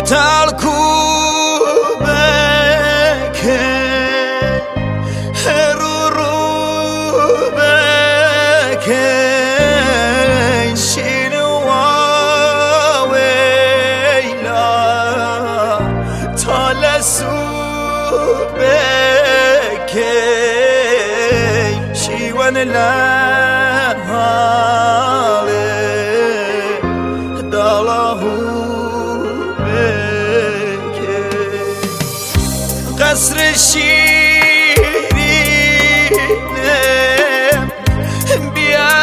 کتال کوبکه رو بکه شینو ویلا تالسو بکه شیوان لحاله دالاهو بکه قصر شیرینه بیا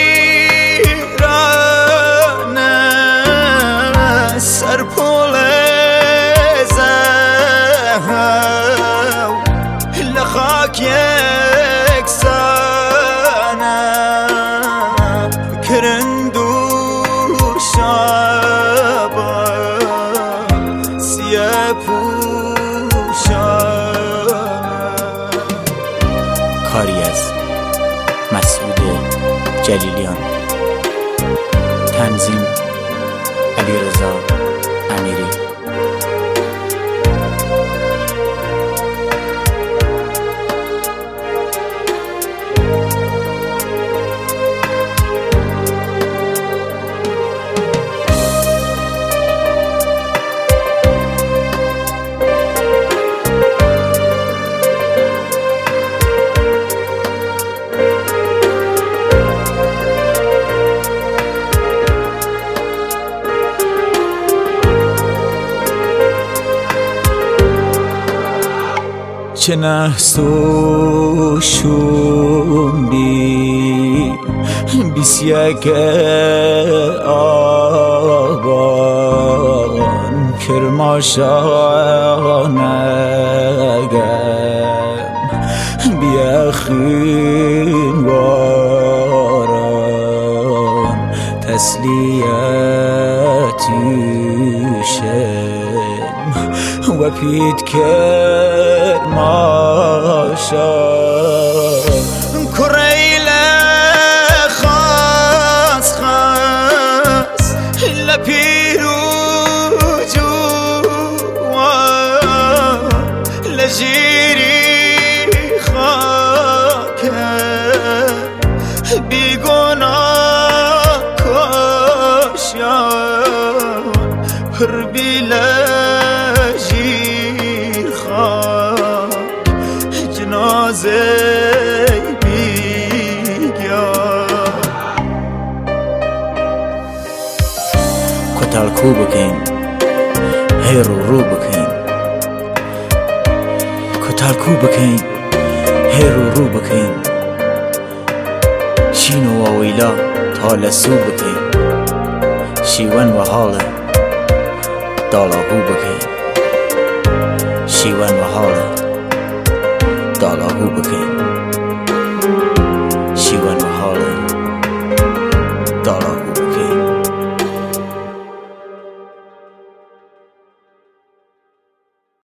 ویرانه سرپول زهو لخاک یکسانه کرندو شابا سیه کاری از مسعود جلیلیان، تنظیم علیرضا امیری. چه نحسو شومبی بیسیک آبان کرماشانگم بیاخین واران تسلیتیشم و پیت کرماشا کریل خاص لپیرو جوان لجیری خاکه بیگناه کشان پر بیلجیر خاک جنازه کتال کو بکن هیرو بکن کتال کو بکن هیرو بکن شینو و ویلا تالسو بکن شیوان و حال دالاهو بکن شیوان و حال دالاهو بکن